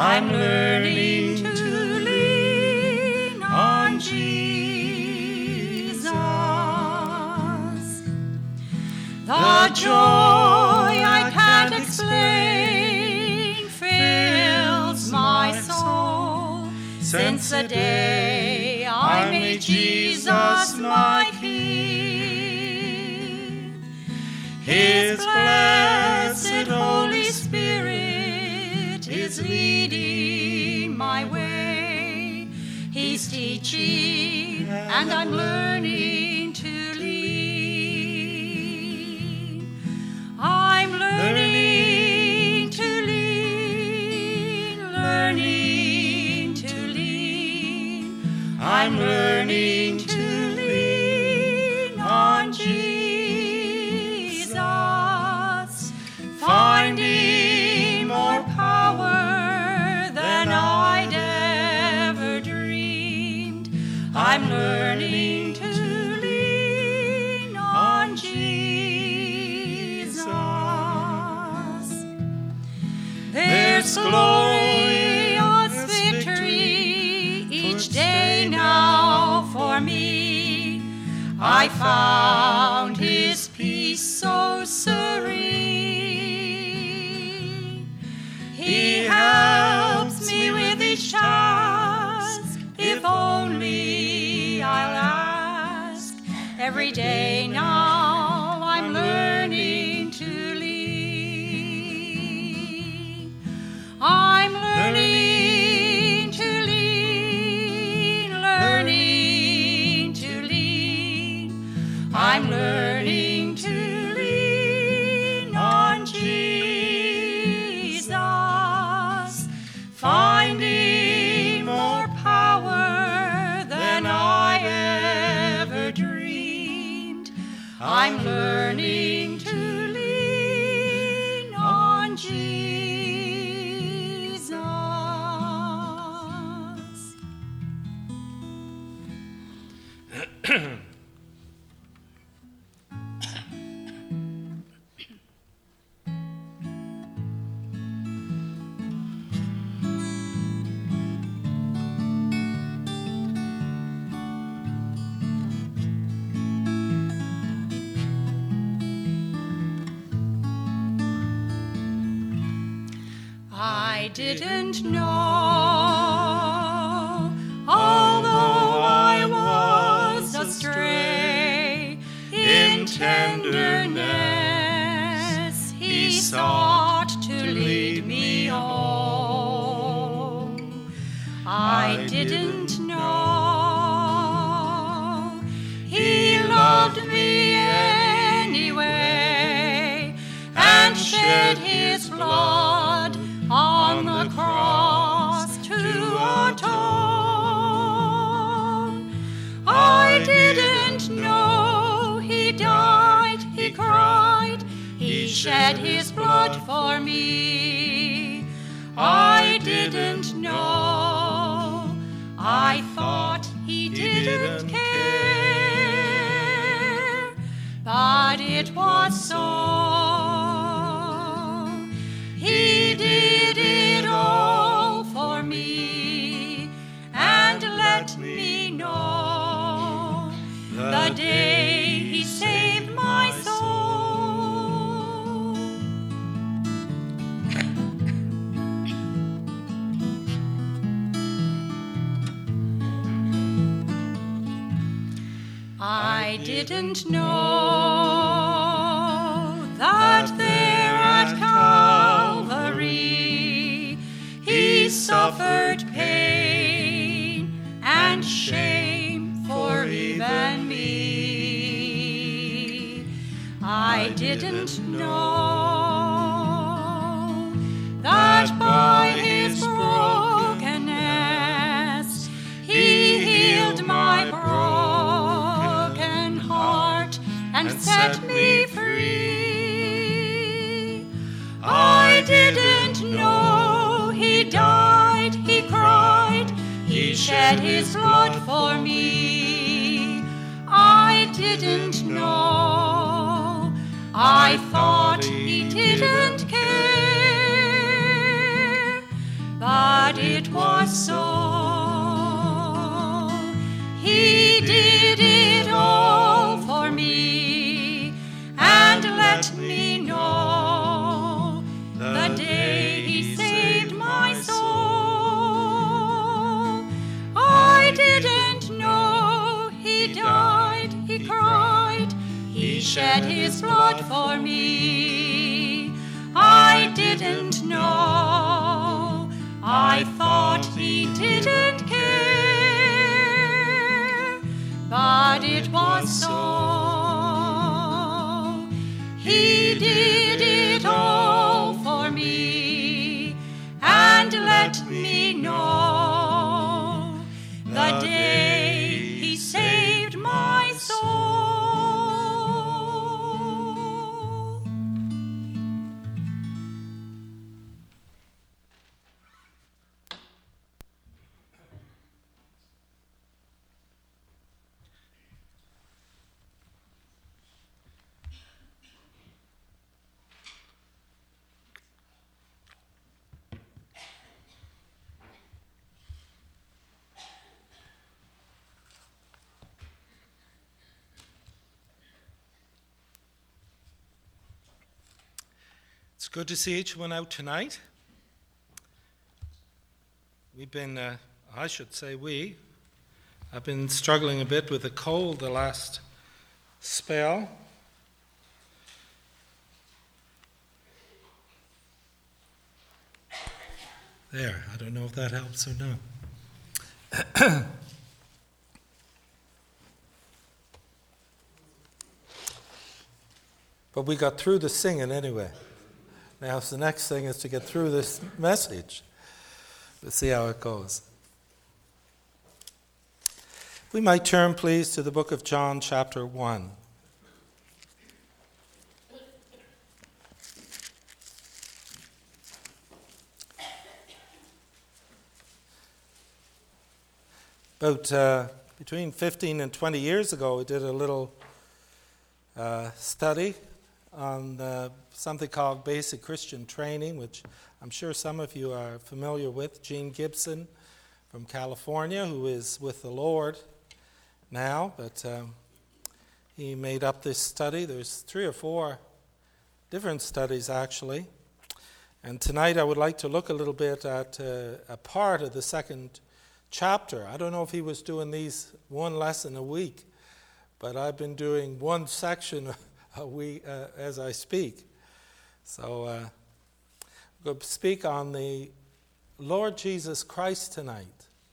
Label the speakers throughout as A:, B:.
A: I'm learning to lean on Jesus. The joy I can't explain fills my soul since the day I made Jesus my King. His blessed Holy Spirit is leading my way. He's teaching and I'm learning to lean. I'm learning to lean, learning to lean. I'm learning to lean on Jesus, finding more power than I'd ever dreamed. I'm learning to lean on Jesus. There's glorious victory each day now for me. I found His peace so serene. He helps me with each task, if only I'll ask. Every day now I'm learning to lean. I'm learning to lean, learning to lean. I'm learning to lean on Jesus, finding more power than I ever dreamed. I'm learning to lean on Jesus. I didn't know, although I was astray, in tenderness He sought to lead me home. I didn't know He loved me anyway and shed His blood on the cross to atone. I didn't know He died, He cried, He shed His blood for me. I didn't know, I thought He didn't care, but it was so. He did it all for me and let me know the day He saved my soul. I didn't know that there at Calvary He suffered pain and shame for even me. I didn't know that by His brokenness He healed my broken heart and set me free. I didn't know He died, He cried, He shed His blood for me. I didn't know, I thought He didn't care, but shed his blood for me. I didn't know, I thought he didn't care, but it was so. He did it all for me, and let me know the day he saved my soul.
B: It's good to see each one out tonight. I've been struggling a bit with a cold the last spell. There, I don't know if that helps or not. But we got through the singing anyway. Now, the next thing is to get through this message. We'll see how it goes. We might turn, please, to the book of John, chapter 1. About between 15 and 20 years ago, we did a little study on something called Basic Christian Training, which I'm sure some of you are familiar with. Gene Gibson from California, who is with the Lord now, but he made up this study. There's 3 or 4 different studies, actually. And tonight I would like to look a little bit at a part of the second chapter. I don't know if he was doing these one lesson a week, but I've been doing one section a week as I speak. So I'm going to speak on the Lord Jesus Christ tonight.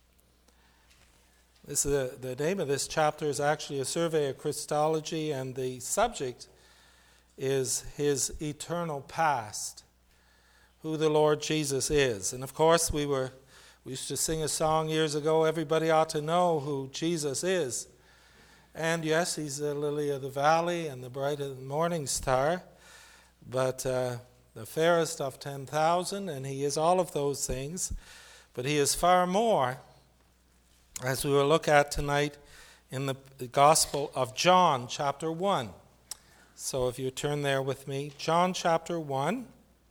B: This is the name of this chapter is actually a survey of Christology, and the subject is his eternal past, who the Lord Jesus is. And of course, we used to sing a song years ago, everybody ought to know who Jesus is. And yes, he's the lily of the valley and the bright of the morning star, but the fairest of 10,000, and he is all of those things. But he is far more, as we will look at tonight in the Gospel of John, chapter 1. So if you turn there with me, John chapter 1.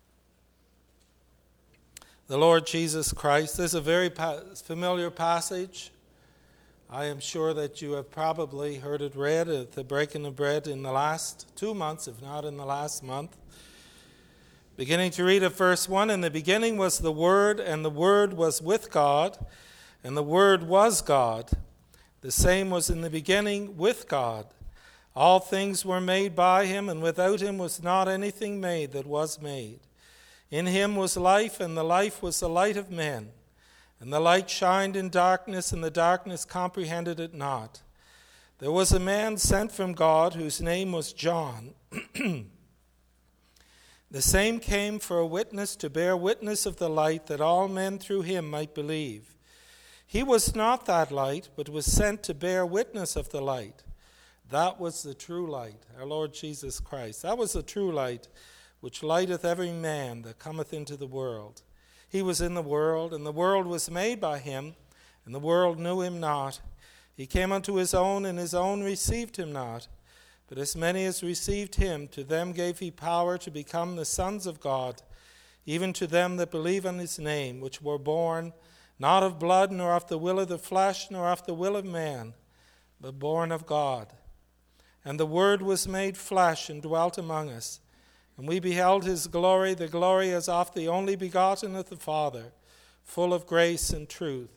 B: The Lord Jesus Christ. This is a very familiar passage. I am sure that you have probably heard it read at the breaking of bread in the last 2 months, if not in the last month. Beginning to read at verse 1, in the beginning was the Word, and the Word was with God, and the Word was God. The same was in the beginning with God. All things were made by him, and without him was not anything made that was made. In him was life, and the life was the light of men. And the light shined in darkness, and the darkness comprehended it not. There was a man sent from God, whose name was John. The same came for a witness, to bear witness of the light, that all men through him might believe. He was not that light, but was sent to bear witness of the light. That was the true light, our Lord Jesus Christ. That was the true light, which lighteth every man that cometh into the world. He was in the world, and the world was made by him, and the world knew him not. He came unto his own, and his own received him not. But as many as received him, to them gave he power to become the sons of God, even to them that believe on his name, which were born not of blood, nor of the will of the flesh, nor of the will of man, but born of God. And the Word was made flesh, and dwelt among us. And we beheld his glory, the glory as of the only begotten of the Father, full of grace and truth.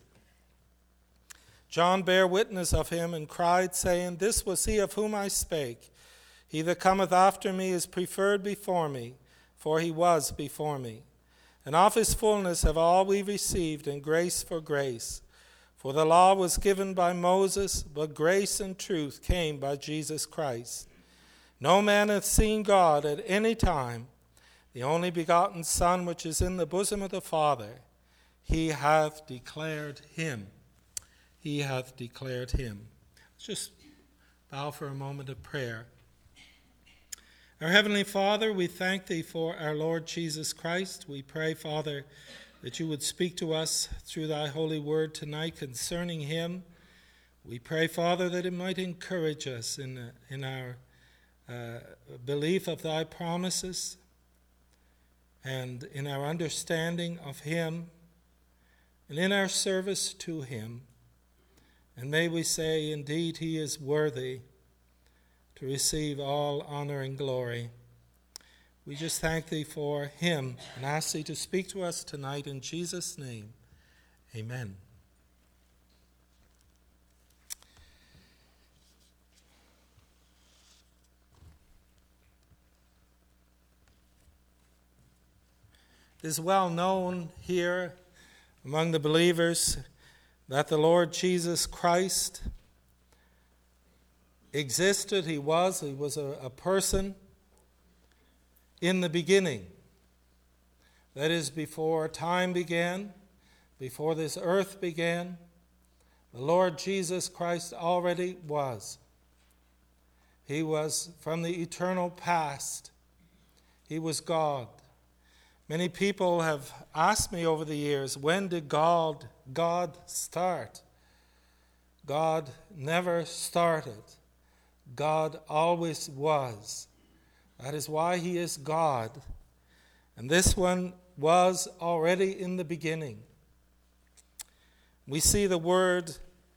B: John bare witness of him, and cried, saying, This was he of whom I spake. He that cometh after me is preferred before me, for he was before me. And of his fullness have all we received, and grace for grace. For the law was given by Moses, but grace and truth came by Jesus Christ. No man hath seen God at any time. The only begotten Son, which is in the bosom of the Father, he hath declared him. He hath declared him. Let's just bow for a moment of prayer. Our Heavenly Father, we thank Thee for our Lord Jesus Christ. We pray, Father, that You would speak to us through Thy holy word tonight concerning Him. We pray, Father, that it might encourage us in our belief of Thy promises and in our understanding of Him and in our service to Him. And may we say, indeed, He is worthy to receive all honor and glory. We just thank Thee for Him and ask Thee to speak to us tonight in Jesus' name. Amen. It is well known here among the believers that the Lord Jesus Christ existed. He was a person in the beginning. That is, before time began, before this earth began, the Lord Jesus Christ already was. He was from the eternal past. He was God. Many people have asked me over the years, when did God start? God never started. God always was. That is why He is God. And this one was already in the beginning. We see the word,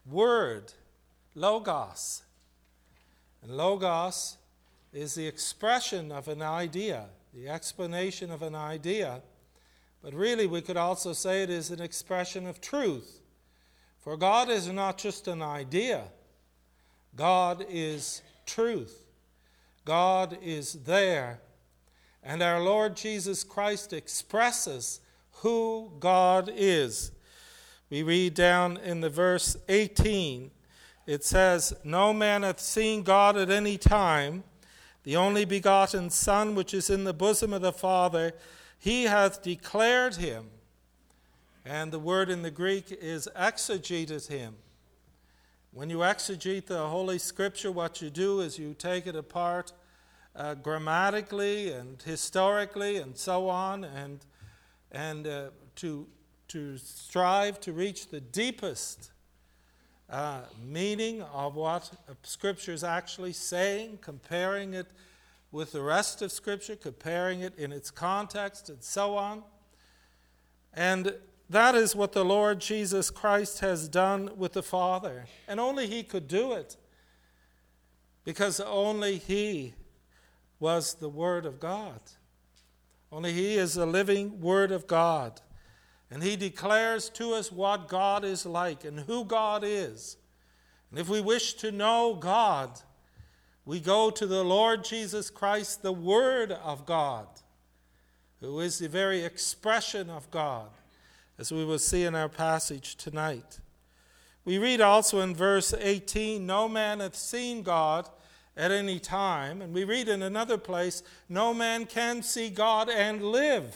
B: logos. And logos is the expression of an idea, the explanation of an idea. But really we could also say it is an expression of truth. For God is not just an idea. God is truth. God is there. And our Lord Jesus Christ expresses who God is. We read down in the verse 18, it says, No man hath seen God at any time. The only begotten Son, which is in the bosom of the Father, He hath declared Him. And the word in the Greek is exegeted Him. When you exegete the Holy Scripture, what you do is you take it apart grammatically and historically and so on, and to strive to reach the deepest meaning of what Scripture is actually saying, comparing it with the rest of Scripture, comparing it in its context and so on. And that is what the Lord Jesus Christ has done with the Father. And only He could do it, because only He was the Word of God. Only He is the living Word of God. And He declares to us what God is like and who God is. And if we wish to know God, we go to the Lord Jesus Christ, the Word of God, who is the very expression of God, as we will see in our passage tonight. We read also in verse 18, No man hath seen God at any time. And we read in another place, no man can see God and live.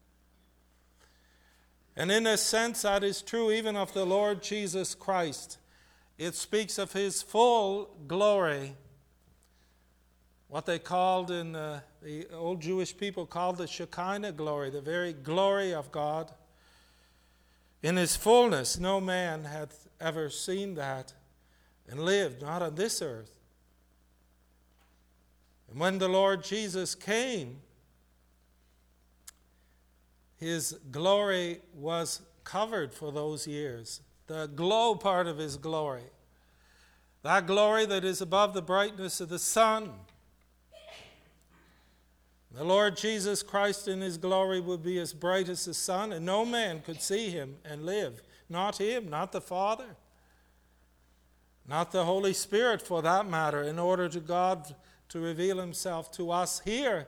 B: And in a sense, that is true even of the Lord Jesus Christ. It speaks of His full glory. What they called in the old Jewish people called the Shekinah glory, the very glory of God. In His fullness, no man hath ever seen that and lived, not on this earth. And when the Lord Jesus came, His glory was covered for those years. The glow part of His glory. That glory that is above the brightness of the sun. The Lord Jesus Christ in His glory would be as bright as the sun, and no man could see Him and live. Not Him, not the Father, not the Holy Spirit for that matter. In order to God to reveal himself to us here,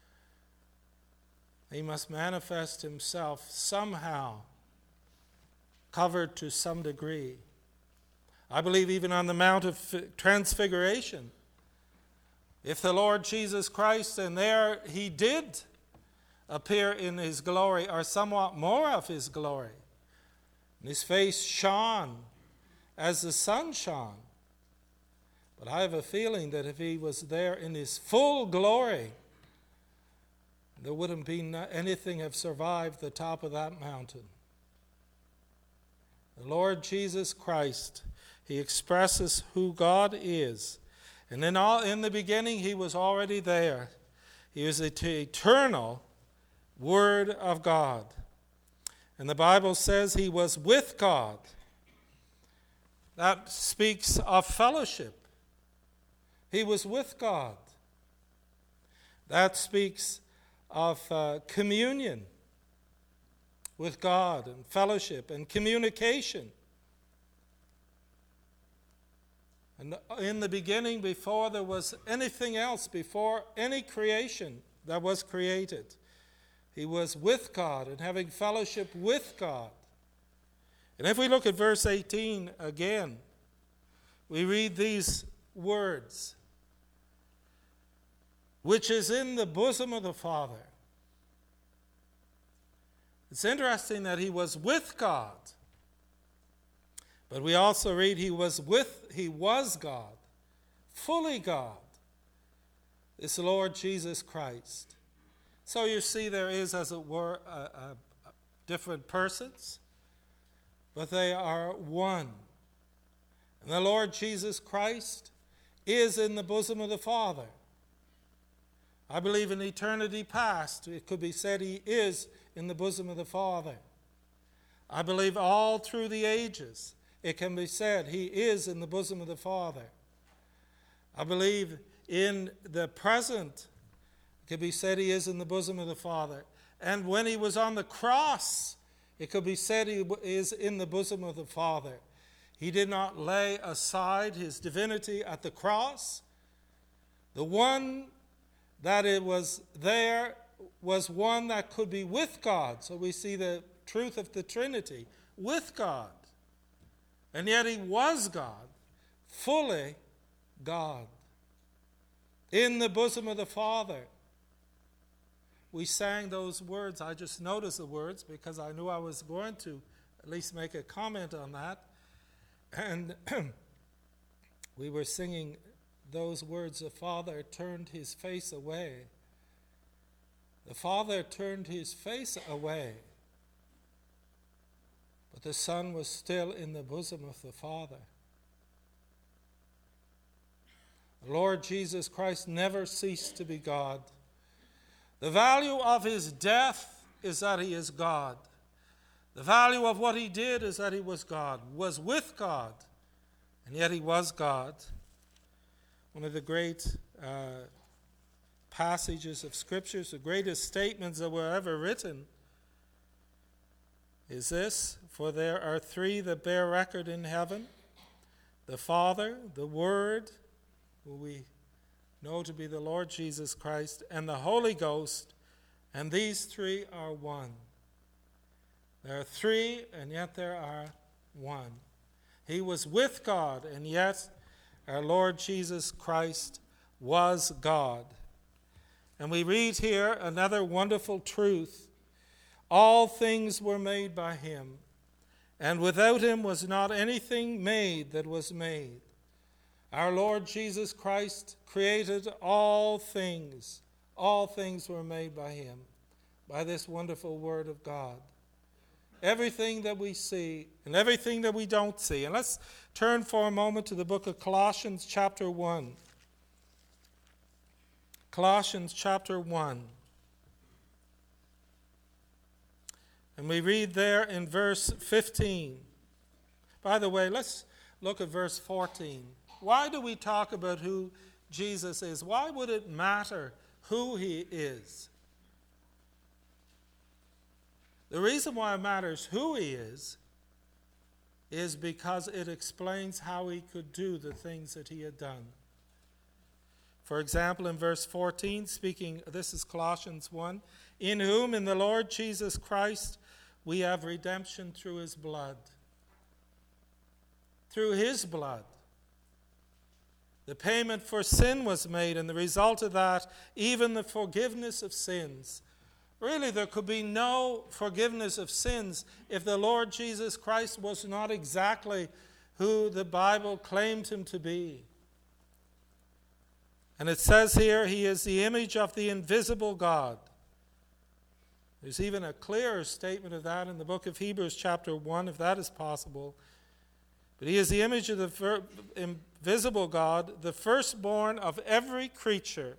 B: he must manifest himself somehow, covered to some degree. I believe even on the Mount of Transfiguration, if the Lord Jesus Christ, and there he did appear in his glory, or somewhat more of his glory, and his face shone as the sun shone. But I have a feeling that if he was there in his full glory, there wouldn't be anything have survived the top of that mountain. The Lord Jesus Christ, he expresses who God is. And in the beginning, he was already there. He was the eternal Word of God. And the Bible says he was with God. That speaks of fellowship. He was with God. That speaks of communion with God and fellowship and communication. And in the beginning, before there was anything else, before any creation that was created, he was with God and having fellowship with God. And if we look at verse 18 again, we read these words, which is in the bosom of the Father. It's interesting that he was with God. But we also read he was God, fully God. It's the Lord Jesus Christ. So you see there is, as it were, different persons, but they are one. And the Lord Jesus Christ is in the bosom of the Father. I believe in eternity past, it could be said he is in the bosom of the Father. I believe all through the ages, it can be said he is in the bosom of the Father. I believe in the present, it could be said he is in the bosom of the Father. And when he was on the cross, it could be said he is in the bosom of the Father. He did not lay aside his divinity at the cross. The one that it was there was one that could be with God. So we see the truth of the Trinity, with God. And yet he was God, fully God, in the bosom of the Father. We sang those words. I just noticed the words because I knew I was going to at least make a comment on that. And we were singing those words, the Father turned his face away. The Father turned his face away, but the Son was still in the bosom of the Father. The Lord Jesus Christ never ceased to be God. The value of his death is that he is God. The value of what he did is that he was God, was with God, and yet he was God. One of the great passages of Scriptures, the greatest statements that were ever written, is this: for there are three that bear record in heaven, the Father, the Word, who we know to be the Lord Jesus Christ, and the Holy Ghost, and these three are one. There are three, and yet there are one. He was with God, and yet our Lord Jesus Christ was God. And we read here another wonderful truth. All things were made by him, and without him was not anything made that was made. Our Lord Jesus Christ created all things. All things were made by him, by this wonderful word of God. Everything that we see and everything that we don't see. And let's turn for a moment to the book of Colossians chapter 1. Colossians chapter 1. And we read there in verse 15. By the way, let's look at verse 14. Why do we talk about who Jesus is? Why would it matter who he is? The reason why it matters who he is because it explains how he could do the things that he had done. For example, in verse 14, this is Colossians 1, in whom, in the Lord Jesus Christ, we have redemption through his blood. Through his blood. The payment for sin was made, and the result of that, even the forgiveness of sins. Really, there could be no forgiveness of sins if the Lord Jesus Christ was not exactly who the Bible claimed him to be. And it says here, he is the image of the invisible God. There's even a clearer statement of that in the book of Hebrews chapter 1, if that is possible. But he is the image of the invisible God, the firstborn of every creature.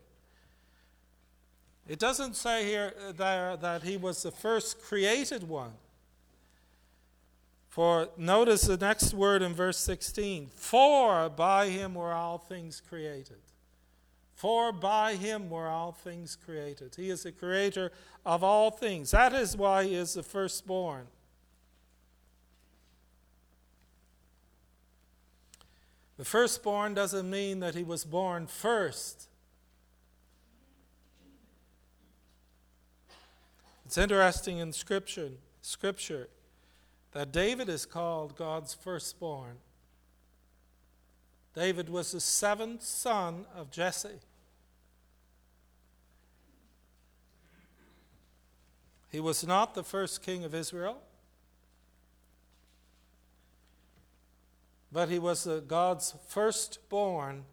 B: It doesn't say here that he was the first created one. For notice the next word in verse 16. For by him were all things created. For by him were all things created. He is the creator of all things. That is why he is the firstborn. The firstborn doesn't mean that he was born first. It's interesting in Scripture that David is called God's firstborn. David was the seventh son of Jesse. He was not the first king of Israel, but he was God's firstborn.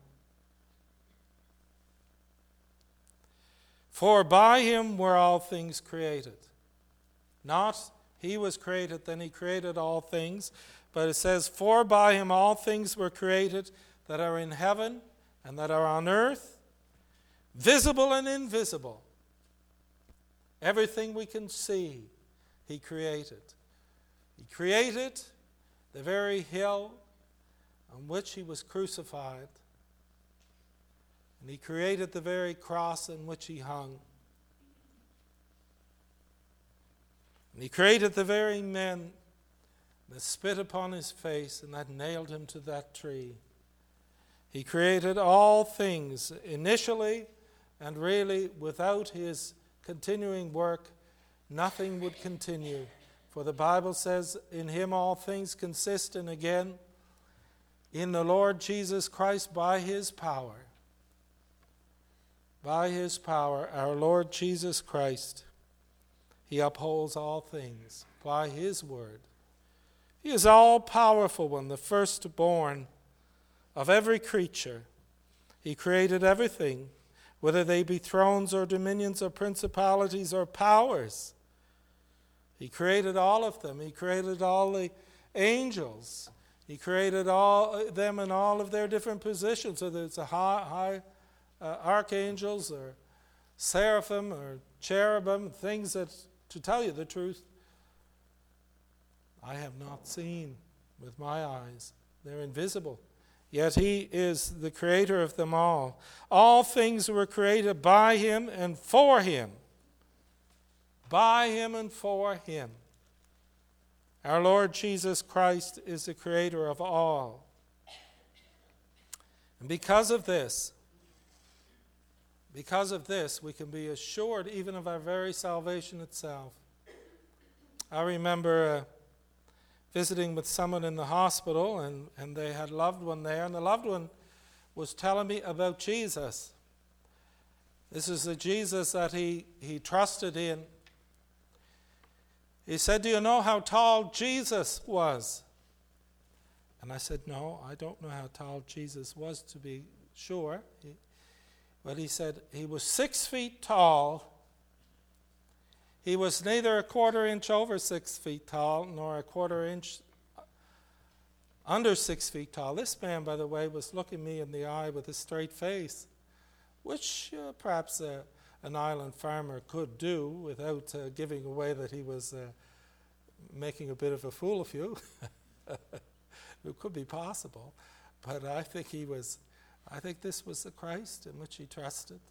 B: For by him were all things created. Not he was created, then he created all things. But it says, for by him all things were created that are in heaven and that are on earth, visible and invisible. Everything we can see, he created. He created the very hill on which he was crucified. And he created the very cross on which he hung. And he created the very men that spit upon his face and that nailed him to that tree. He created all things initially, and really without his continuing work, nothing would continue. For the Bible says, in him all things consist, and again, in the Lord Jesus Christ by his power. By his power, our Lord Jesus Christ, he upholds all things by his word. He is all-powerful one, the firstborn of every creature. He created everything, whether they be thrones or dominions or principalities or powers. He created all of them. He created all the angels. He created all them in all of their different positions, whether it's a high archangels or seraphim or cherubim, things that, to tell you the truth, I have not seen with my eyes. They're invisible. Yet he is the creator of them all. All things were created by him and for him. By him and for him. Our Lord Jesus Christ is the creator of all. And because of this, we can be assured even of our very salvation itself. I remember visiting with someone in the hospital, and they had a loved one there, and the loved one was telling me about Jesus. This is the Jesus that he trusted in. He said, do you know how tall Jesus was? And I said, no, I don't know how tall Jesus was, to be sure. But he said he was 6 feet tall. He was neither a quarter inch over 6 feet tall, nor a quarter inch under 6 feet tall. This man, by the way, was looking me in the eye with a straight face, which perhaps an island farmer could do without giving away that he was making a bit of a fool of you. It could be possible. But I think this was the Christ in which he trusted.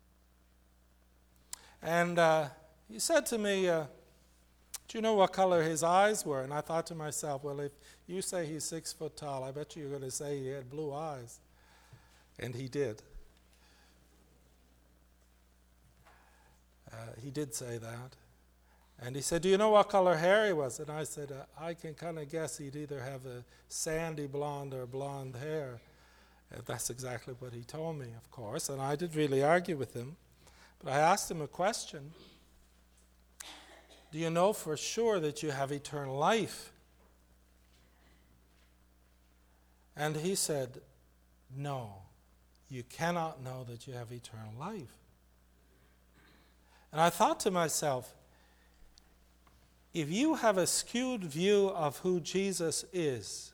B: And he said to me, do you know what color his eyes were? And I thought to myself, well, if you say he's 6 foot tall, I bet you're going to say he had blue eyes. And he did. He did say that. And he said, do you know what color hair he was? And I said, I can kind of guess he'd either have a sandy blonde or blonde hair. That's exactly what he told me, of course. And I did really argue with him. But I asked him a question. Do you know for sure that you have eternal life? And he said, no, you cannot know that you have eternal life. And I thought to myself, if you have a skewed view of who Jesus is,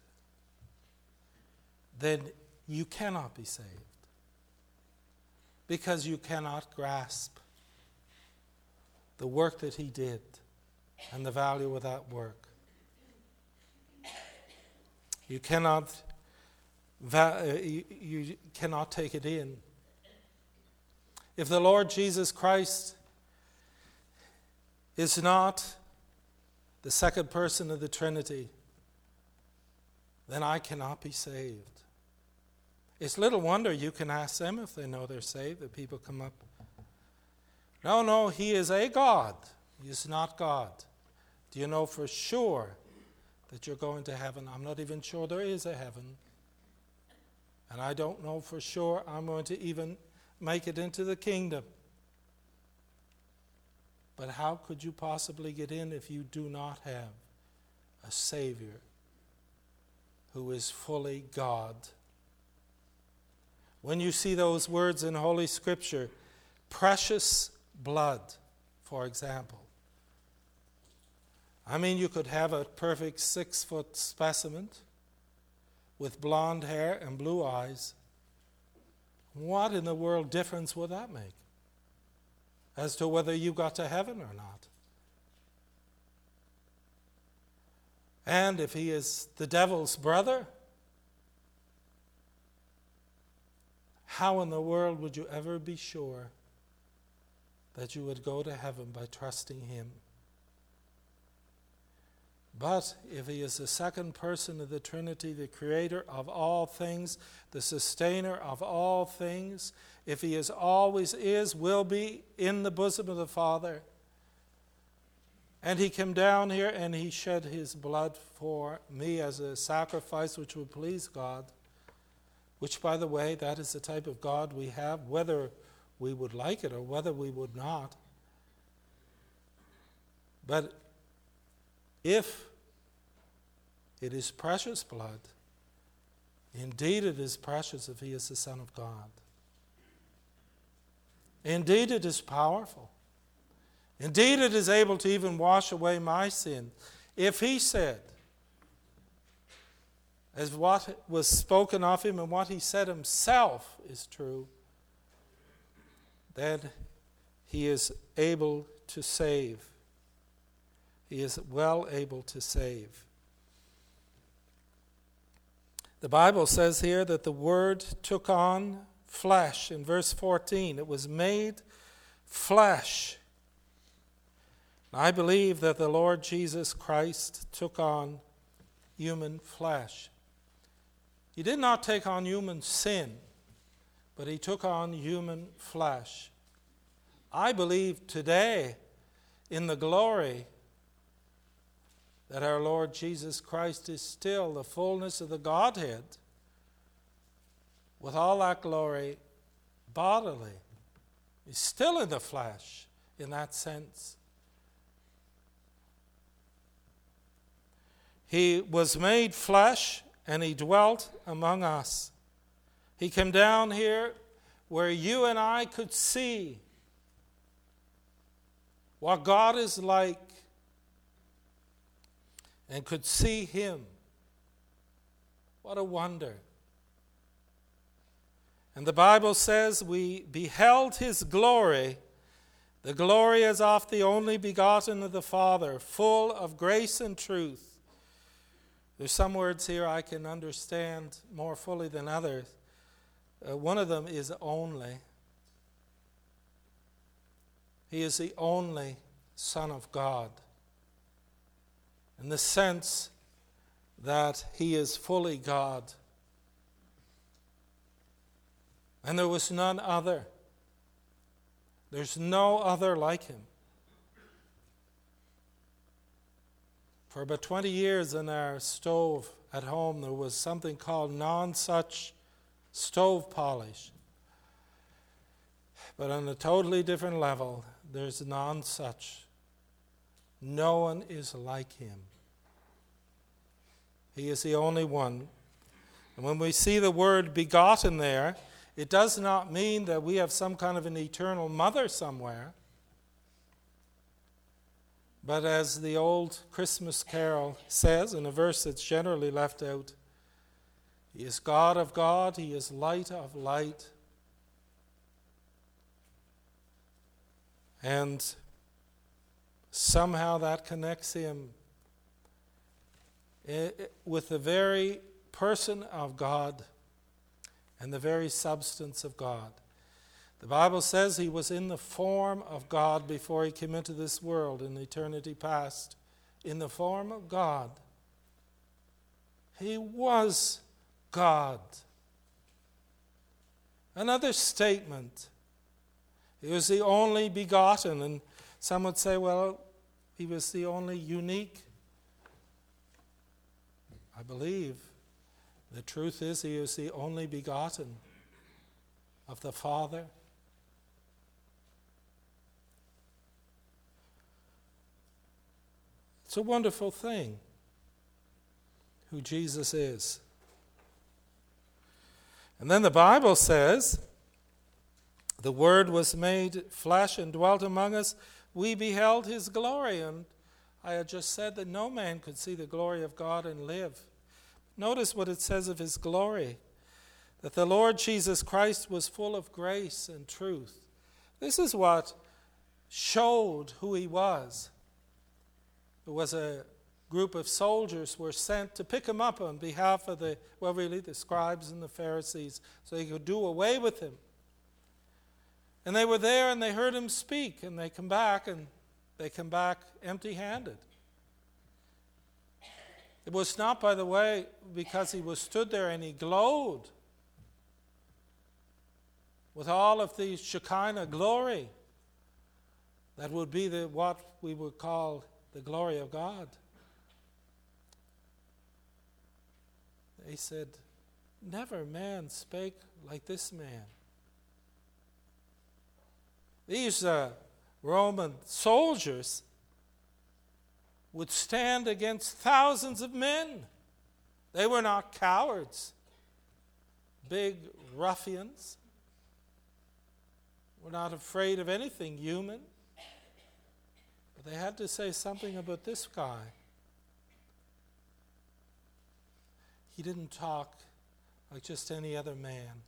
B: then you cannot be saved. Because you cannot grasp the work that he did and the value of that work. You cannot take it in. If the Lord Jesus Christ is not the second person of the Trinity, then I cannot be saved. It's little wonder you can ask them if they know they're saved, that people come up. No, he is a God. He is not God. Do you know for sure that you're going to heaven? I'm not even sure there is a heaven. And I don't know for sure I'm going to even make it into the kingdom. But how could you possibly get in if you do not have a Savior who is fully God? When you see those words in Holy Scripture, precious blood, for example. I mean, you could have a perfect 6-foot specimen with blonde hair and blue eyes. What in the world difference would that make as to whether you got to heaven or not? And if he is the devil's brother, how in the world would you ever be sure that you would go to heaven by trusting him? But if he is the second person of the Trinity, the creator of all things, the sustainer of all things, if he is, always is, will be in the bosom of the Father, and he came down here and he shed his blood for me as a sacrifice which would please God, which, by the way, that is the type of God we have, whether we would like it or whether we would not. But if it is precious blood, indeed it is precious if he is the Son of God. Indeed it is powerful. Indeed it is able to even wash away my sin. If he said, as what was spoken of him and what he said himself is true, then he is able to save. He is well able to save. The Bible says here that the Word took on flesh. In verse 14, it was made flesh. I believe that the Lord Jesus Christ took on human flesh. He did not take on human sin, but he took on human flesh. I believe today in the glory that our Lord Jesus Christ is still the fullness of the Godhead, with all that glory bodily. He's still in the flesh in that sense. He was made flesh and he dwelt among us. He came down here where you and I could see what God is like and could see him. What a wonder. And the Bible says we beheld his glory, the glory as of the only begotten of the Father, full of grace and truth. There's some words here I can understand more fully than others. One of them is only. He is the only Son of God, in the sense that he is fully God. And there was none other. There's no other like him. For about 20 years in our stove at home, there was something called non-such stove polish. But on a totally different level, there's non-such. No one is like him. He is the only one. And when we see the word begotten there, it does not mean that we have some kind of an eternal mother somewhere. But as the old Christmas carol says, in a verse that's generally left out, he is God of God, he is light of light. And somehow that connects him with the very person of God and the very substance of God. The Bible says he was in the form of God before he came into this world in eternity past. In the form of God. He was God. Another statement. He was the only begotten. And some would say, well, he was the only unique. I believe the truth is he was the only begotten of the Father. It's a wonderful thing who Jesus is. And then the Bible says, the Word was made flesh and dwelt among us. We beheld his glory. And I had just said that no man could see the glory of God and live. Notice what it says of his glory. That the Lord Jesus Christ was full of grace and truth. This is what showed who he was. There was a group of soldiers were sent to pick him up on behalf of the scribes and the Pharisees, so they could do away with him. And they were there and they heard him speak, and they come back empty-handed. It was not, by the way, because he was stood there and he glowed with all of the Shekinah glory. That would be what we would call the glory of God. They said, never man spake like this man. These Roman soldiers would stand against thousands of men. They were not cowards, big ruffians. Were not afraid of anything human. But they had to say something about this guy. He didn't talk like just any other man.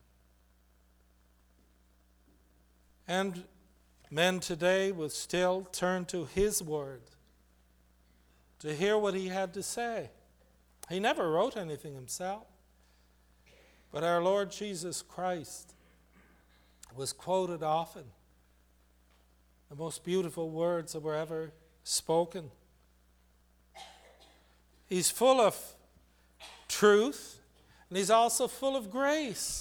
B: And men today will still turn to his word to hear what he had to say. He never wrote anything himself. But our Lord Jesus Christ was quoted often. The most beautiful words that were ever spoken. He's full of truth, and he's also full of grace.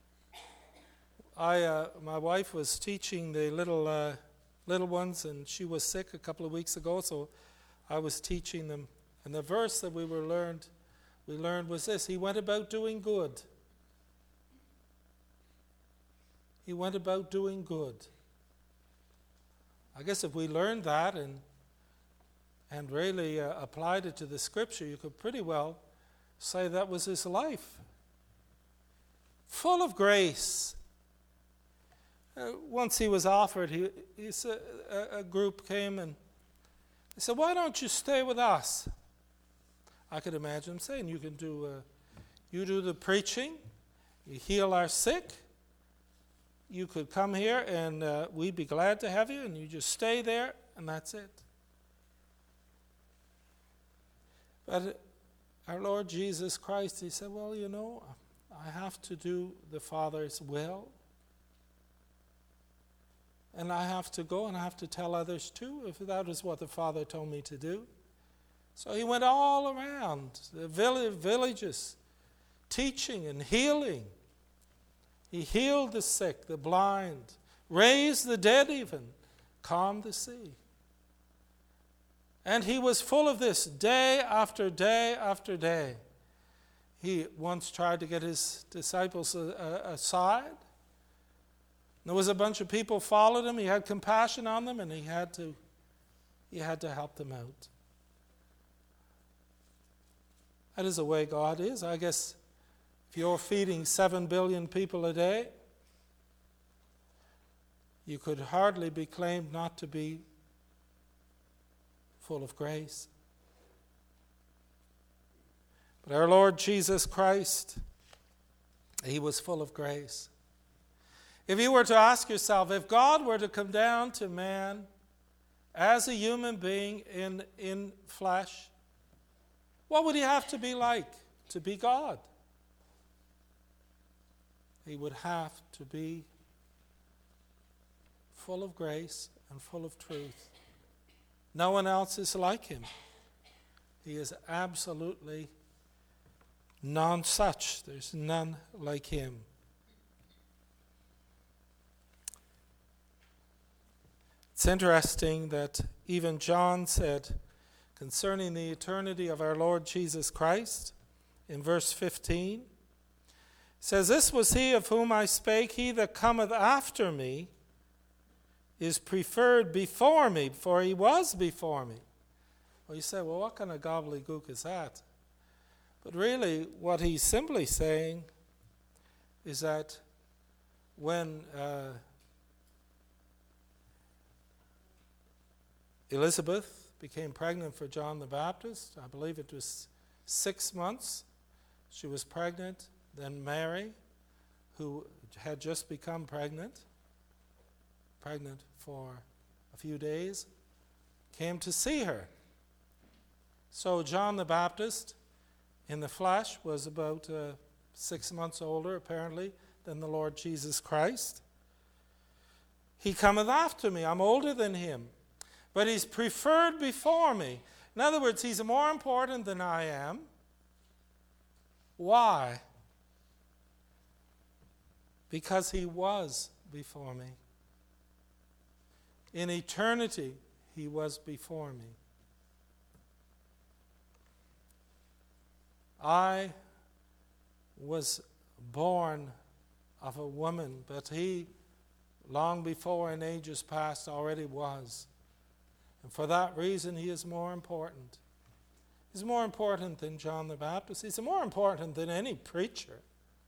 B: My wife was teaching the little ones, and she was sick a couple of weeks ago, so I was teaching them. And the verse that we learned was this: he went about doing good. He went about doing good. I guess if we learned that and really applied it to the scripture, you could pretty well say that was his life. Full of grace. Once he was offered, a group came and he said, why don't you stay with us? I could imagine him saying, you do the preaching, you heal our sick, you could come here and we'd be glad to have you, and you just stay there and that's it. But our Lord Jesus Christ, he said, well, I have to do the Father's will. And I have to go and I have to tell others too, if that is what the Father told me to do. So he went all around the villages, teaching and healing. He healed the sick, the blind, raised the dead even, calmed the sea. And he was full of this day after day after day. He once tried to get his disciples aside. There was a bunch of people followed him. He had compassion on them, and he had to help them out. That is the way God is. I guess if you're feeding 7 billion people a day, you could hardly be claimed not to be full of grace. But our Lord Jesus Christ, he was full of grace. If you were to ask yourself, if God were to come down to man as a human being in flesh, what would he have to be like to be God? He would have to be full of grace and full of truth. No one else is like him. He is absolutely none such. There's none like him. It's interesting that even John said concerning the eternity of our Lord Jesus Christ in verse 15, says, "This was he of whom I spake, he that cometh after me is preferred before me, for he was before me." Well, you say, well, what kind of gobbledygook is that? But really, what he's simply saying is that when Elizabeth became pregnant for John the Baptist, I believe it was 6 months, she was pregnant. Then Mary, who had just become pregnant for a few days, came to see her. So John the Baptist, in the flesh, was about 6 months older, apparently, than the Lord Jesus Christ. He cometh after me. I'm older than him. But he's preferred before me. In other words, he's more important than I am. Why? Because he was before me. In eternity, he was before me. I was born of a woman, but he, long before in ages past, already was. And for that reason, he is more important. He's more important than John the Baptist. He's more important than any preacher.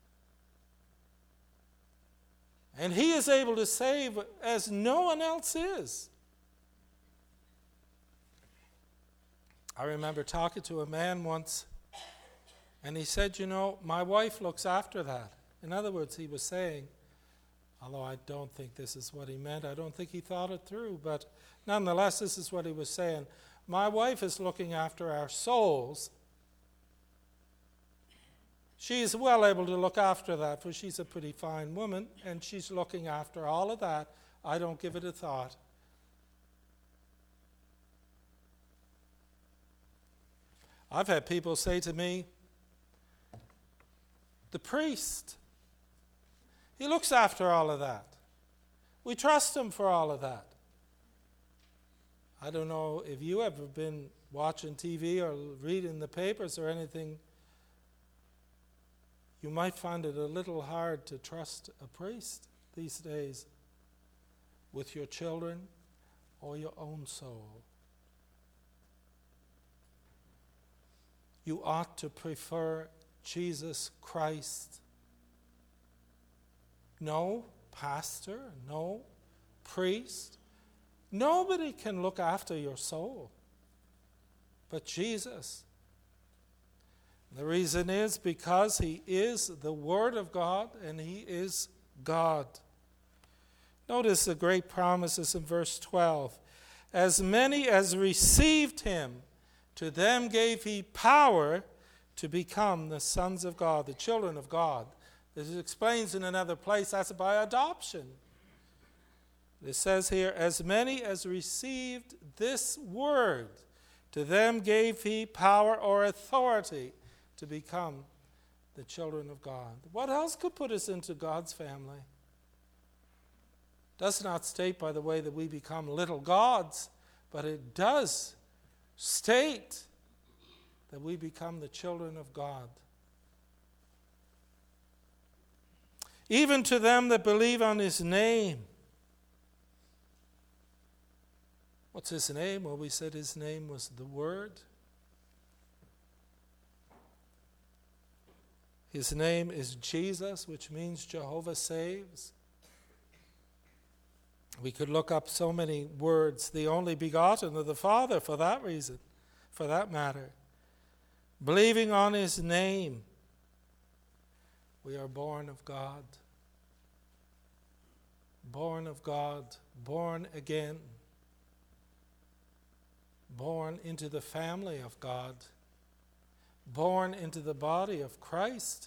B: And he is able to save as no one else is. I remember talking to a man once, and he said, my wife looks after that. In other words, he was saying, although I don't think this is what he meant, I don't think he thought it through, but nonetheless, this is what he was saying. My wife is looking after our souls. She's well able to look after that, for she's a pretty fine woman, and she's looking after all of that. I don't give it a thought. I've had people say to me, the priest, he looks after all of that. We trust him for all of that. I don't know if you ever been watching TV or reading the papers or anything. You might find it a little hard to trust a priest these days with your children or your own soul. You ought to prefer Jesus Christ. No pastor, no priest. Nobody can look after your soul but Jesus. The reason is because he is the Word of God and he is God. Notice the great promises in verse 12. As many as received him, to them gave he power to become the sons of God, the children of God. This explains in another place that's by adoption. It says here, as many as received this word, to them gave he power or authority to become the children of God. What else could put us into God's family? does not state, by the way, that we become little gods, but it does state that we become the children of God. Even to them that believe on his name. What's his name? Well, we said his name was the Word. His name is Jesus, which means Jehovah saves. We could look up so many words. The only begotten of the Father, for that reason, for that matter. Believing on his name, we are born of God. Born of God, born again. Born into the family of God. Born into the body of Christ.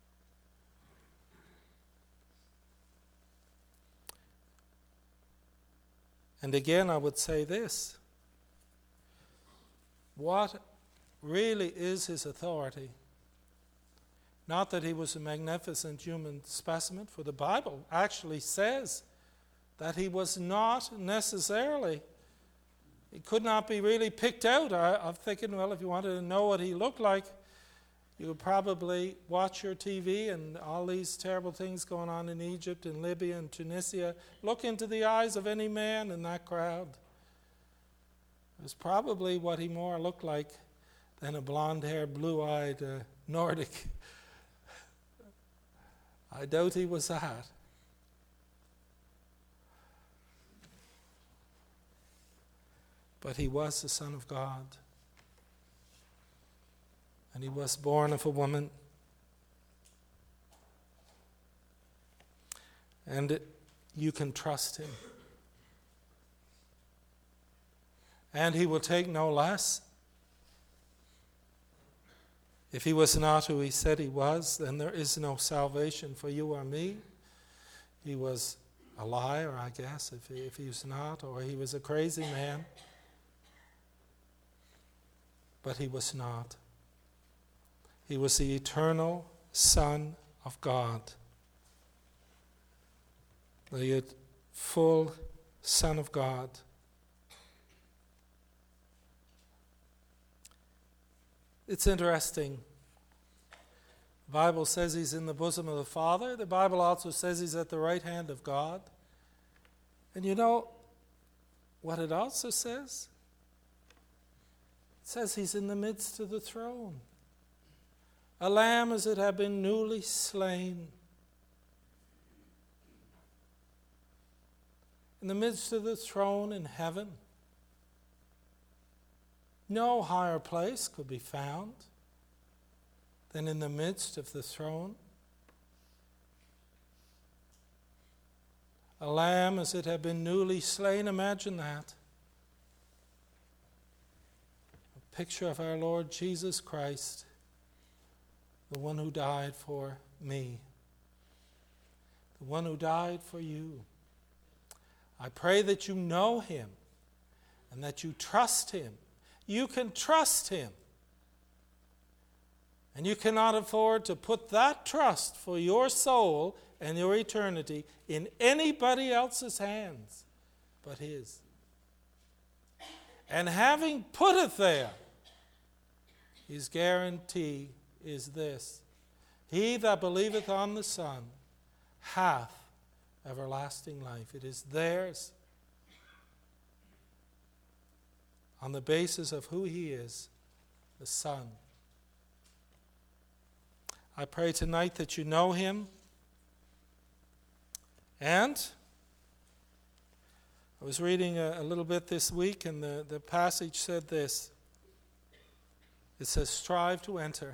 B: And again, I would say this. What really is his authority? Not that he was a magnificent human specimen, for the Bible actually says that he was not necessarily. He could not be really picked out. I'm thinking, well, if you wanted to know what he looked like, you would probably watch your TV and all these terrible things going on in Egypt and Libya and Tunisia. Look into the eyes of any man in that crowd. It was probably what he more looked like than a blonde-haired, blue-eyed Nordic. I doubt he was that. But he was the Son of God. And he was born of a woman. And you can trust him. And he will take no less. If he was not who he said he was, then there is no salvation for you or me. He was a liar, I guess, if he was not, or he was a crazy man. But he was not. He was the eternal Son of God. The full Son of God. It's interesting. The Bible says he's in the bosom of the Father. The Bible also says he's at the right hand of God. And you know what it also says? It says he's in the midst of the throne. A lamb as it had been newly slain. In the midst of the throne in heaven. No higher place could be found than in the midst of the throne. A lamb as it had been newly slain. Imagine that. A picture of our Lord Jesus Christ, the one who died for me, the one who died for you. I pray that you know him and that you trust him. You can trust him. And you cannot afford to put that trust for your soul and your eternity in anybody else's hands but his. And having put it there, his guarantee is this: he that believeth on the Son hath everlasting life. It is theirs on the basis of who he is, the Son. I pray tonight that you know him. And I was reading a little bit this week, and the passage said this. It says, strive to enter.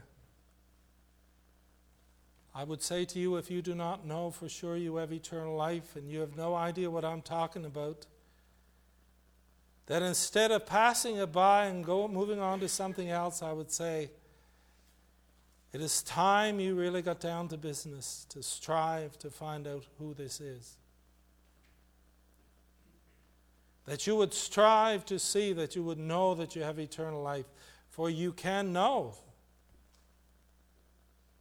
B: I would say to you, if you do not know for sure you have eternal life and you have no idea what I'm talking about, that instead of passing it by and moving on to something else, I would say, it is time you really got down to business to strive to find out who this is. That you would strive to see, that you would know that you have eternal life. For you can know.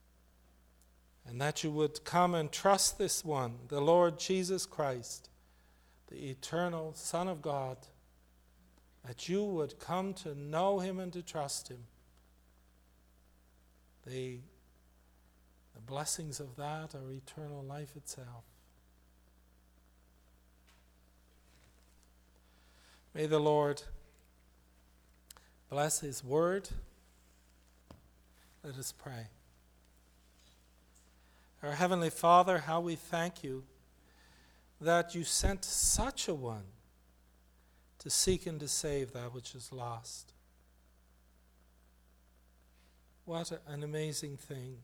B: And that you would come and trust this one, the Lord Jesus Christ, the eternal Son of God, that you would come to know him and to trust him. The blessings of that are eternal life itself. May the Lord bless his word. Let us pray. Our Heavenly Father, how we thank you that you sent such a one to seek and to save that which is lost. What an amazing thing.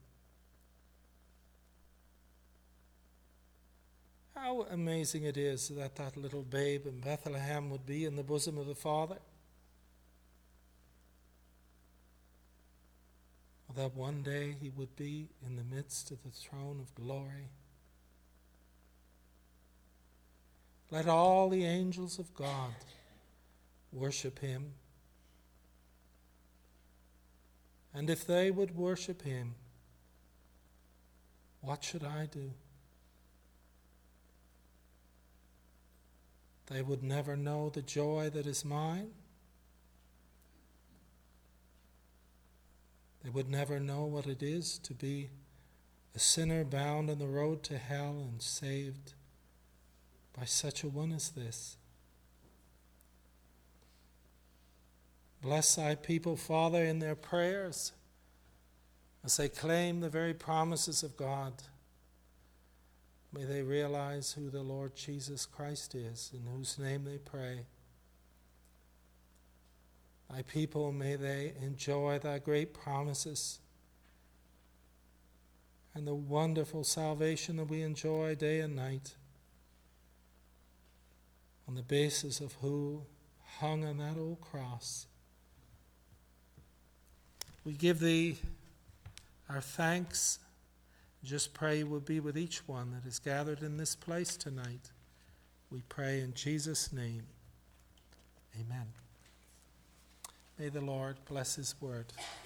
B: How amazing it is that that little babe in Bethlehem would be in the bosom of the Father. That one day he would be in the midst of the throne of glory. Let all the angels of God worship him. And if they would worship him, what should I do? They would never know the joy that is mine. They would never know what it is to be a sinner bound on the road to hell and saved by such a one as this. Bless thy people, Father, in their prayers as they claim the very promises of God. May they realize who the Lord Jesus Christ is, in whose name they pray. Thy people, may they enjoy thy great promises and the wonderful salvation that we enjoy day and night on the basis of who hung on that old cross. We give thee our thanks. Just pray you will be with each one that is gathered in this place tonight. We pray in Jesus' name. Amen. May the Lord bless his word.